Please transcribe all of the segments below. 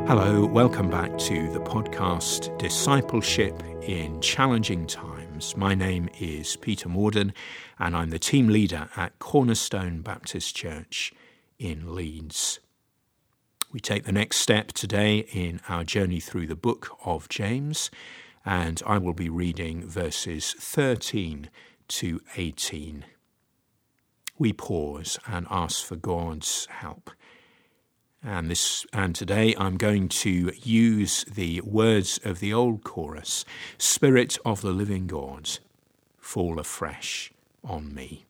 Hello, welcome back to the podcast Discipleship in Challenging Times. My name is Peter Morden and I'm the team leader at Cornerstone Baptist Church in Leeds. We take the next step today in our journey through the book of James, and I will be reading verses 13 to 18. We pause and ask for God's help. And today I'm going to use the words of the old chorus, Spirit of the living God, fall afresh on me.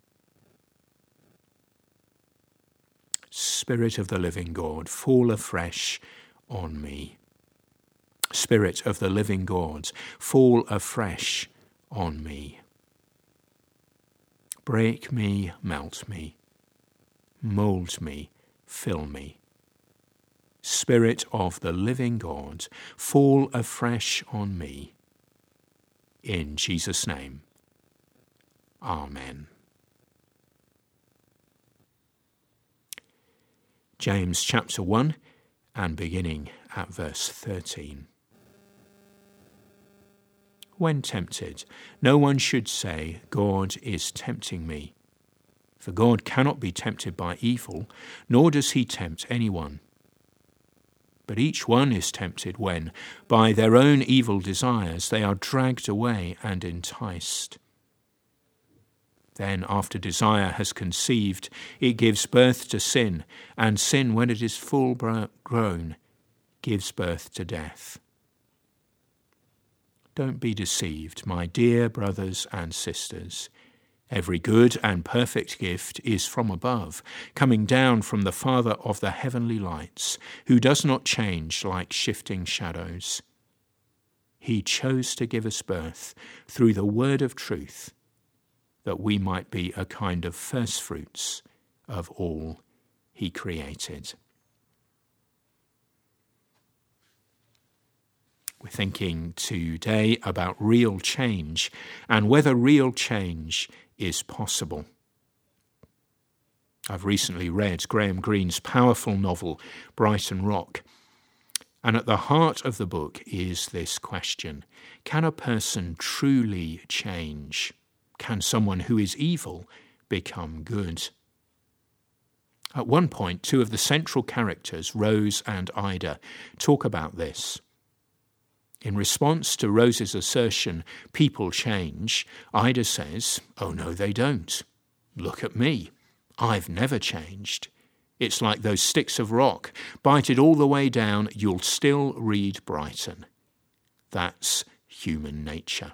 Spirit of the living God, fall afresh on me. Spirit of the living God, fall afresh on me. Break me, melt me, mould me, fill me. Spirit of the living God, fall afresh on me. In Jesus' name, Amen. James chapter 1 and beginning at verse 13. When tempted, no one should say, God is tempting me. For God cannot be tempted by evil, nor does he tempt anyone. But each one is tempted when, by their own evil desires, they are dragged away and enticed. Then, after desire has conceived, it gives birth to sin, and sin, when it is full grown, gives birth to death. Don't be deceived, my dear brothers and sisters. Every good and perfect gift is from above, coming down from the Father of the heavenly lights, who does not change like shifting shadows. He chose to give us birth through the word of truth, that we might be a kind of firstfruits of all he created. We're thinking today about real change and whether real change is possible. I've recently read Graham Greene's powerful novel, Brighton Rock, and at the heart of the book is this question: can a person truly change? Can someone who is evil become good? At one point, two of the central characters, Rose and Ida, talk about this. In response to Rose's assertion, people change, Ida says, oh no, they don't. Look at me. I've never changed. It's like those sticks of rock. Bite it all the way down, you'll still read Brighton. That's human nature.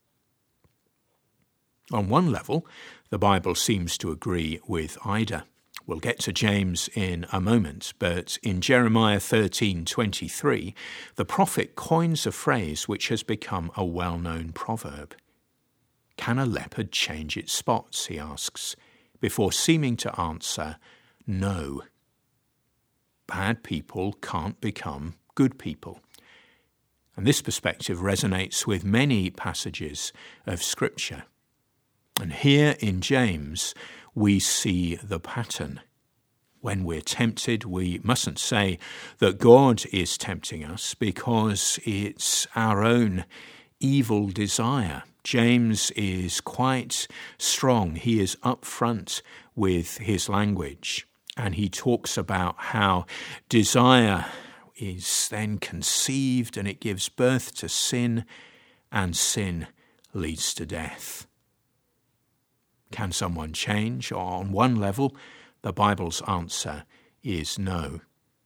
On one level, the Bible seems to agree with Ida. We'll get to James in a moment, but in Jeremiah 13:23, the prophet coins a phrase which has become a well-known proverb. Can a leopard change its spots, he asks, before seeming to answer, no. Bad people can't become good people. And this perspective resonates with many passages of Scripture. And here in James, we see the pattern. When we're tempted, we mustn't say that God is tempting us because it's our own evil desire. James is quite strong. He is upfront with his language, and he talks about how desire is then conceived and it gives birth to sin, and sin leads to death. Can someone change? On one level, the Bible's answer is no.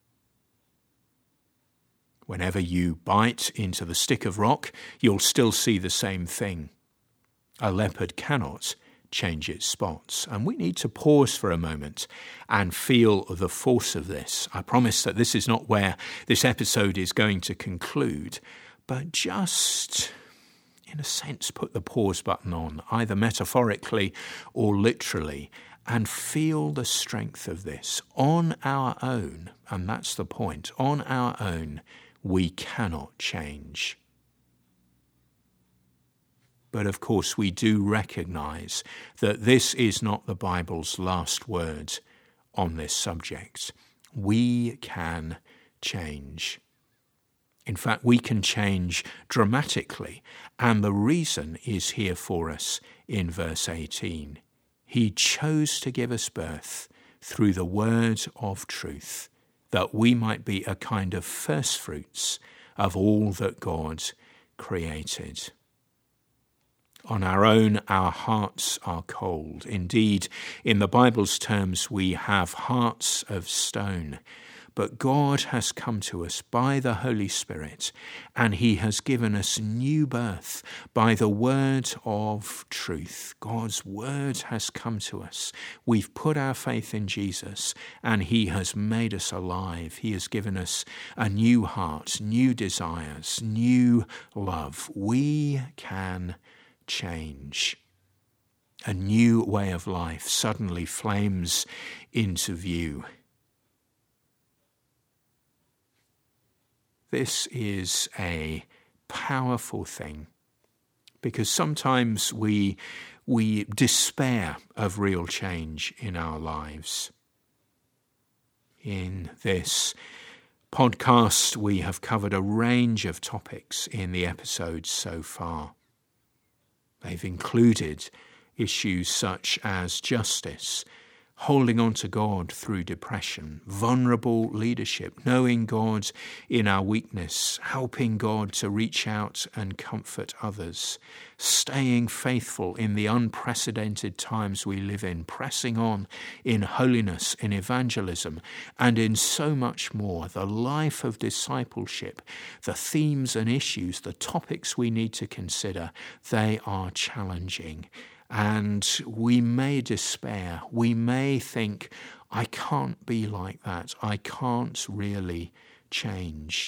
Whenever you bite into the stick of rock, you'll still see the same thing. A leopard cannot change its spots. And we need to pause for a moment and feel the force of this. I promise that this is not where this episode is going to conclude, but just, in a sense, put the pause button on, either metaphorically or literally, and feel the strength of this. On our own, and that's the point, on our own, we cannot change. But of course, we do recognize that this is not the Bible's last word on this subject. We can change. In fact, we can change dramatically, and the reason is here for us in verse 18. He chose to give us birth through the word of truth, that we might be a kind of first fruits of all that God created. On our own, our hearts are cold. Indeed, in the Bible's terms, we have hearts of stone. But God has come to us by the Holy Spirit, and he has given us new birth by the word of truth. God's word has come to us. We've put our faith in Jesus, and he has made us alive. He has given us a new heart, new desires, new love. We can change. A new way of life suddenly flames into view. This is a powerful thing, because sometimes we despair of real change in our lives. In this podcast, we have covered a range of topics in the episodes so far. They've included issues such as justice, holding on to God through depression, vulnerable leadership, knowing God in our weakness, helping God to reach out and comfort others, staying faithful in the unprecedented times we live in, pressing on in holiness, in evangelism, and in so much more. The life of discipleship, the themes and issues, the topics we need to consider, they are challenging. And we may despair. We may think, I can't be like that. I can't really change.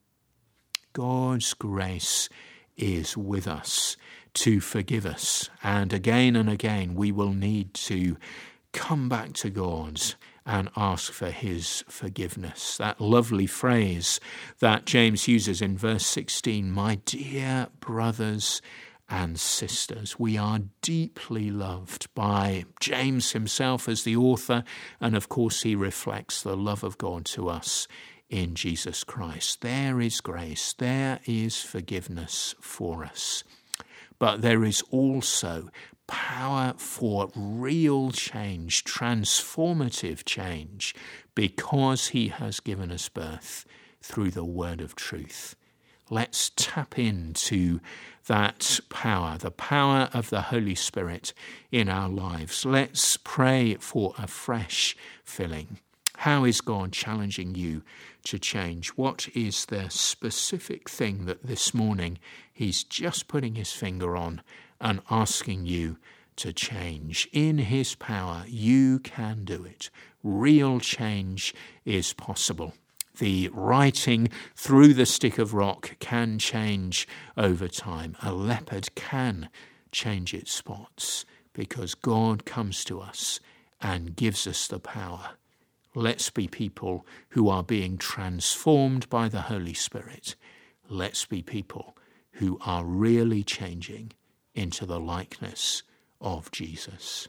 God's grace is with us to forgive us. And again, we will need to come back to God and ask for his forgiveness. That lovely phrase that James uses in verse 16, my dear brothers and sisters, we are deeply loved by James himself as the author, and of course he reflects the love of God to us in Jesus Christ. There is grace, there is forgiveness for us, but there is also power for real change, transformative change, because he has given us birth through the word of truth. Let's tap into that power, the power of the Holy Spirit in our lives. Let's pray for a fresh filling. How is God challenging you to change? What is the specific thing that this morning he's just putting his finger on and asking you to change? In his power, you can do it. Real change is possible. The writing through the stick of rock can change over time. A leopard can change its spots because God comes to us and gives us the power. Let's be people who are being transformed by the Holy Spirit. Let's be people who are really changing into the likeness of Jesus.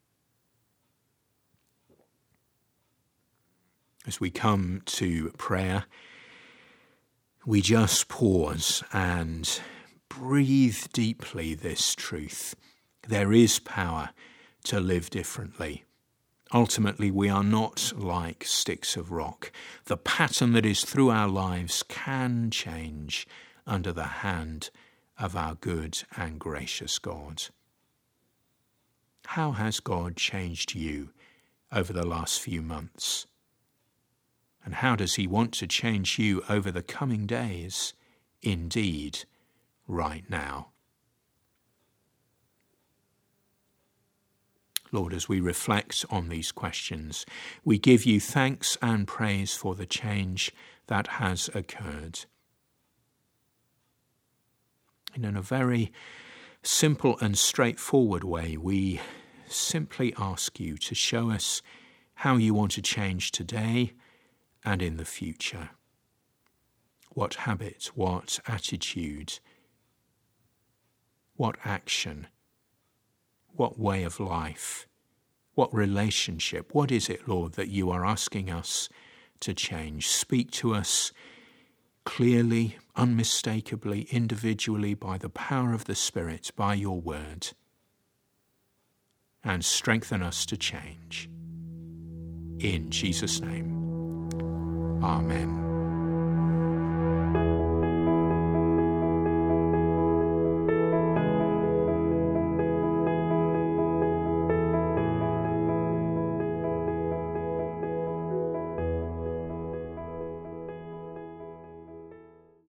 As we come to prayer, we just pause and breathe deeply this truth. There is power to live differently. Ultimately, we are not like sticks of rock. The pattern that is through our lives can change under the hand of our good and gracious God. How has God changed you over the last few months? And how does he want to change you over the coming days? Indeed, right now. Lord, as we reflect on these questions, we give you thanks and praise for the change that has occurred. And in a very simple and straightforward way, we simply ask you to show us how you want to change today and in the future. What habit, what attitude, what action, what way of life, what relationship, what is it, Lord, that you are asking us to change. Speak to us clearly, unmistakably, individually, by the power of the Spirit, by your word, and strengthen us to change. In Jesus' name, amen.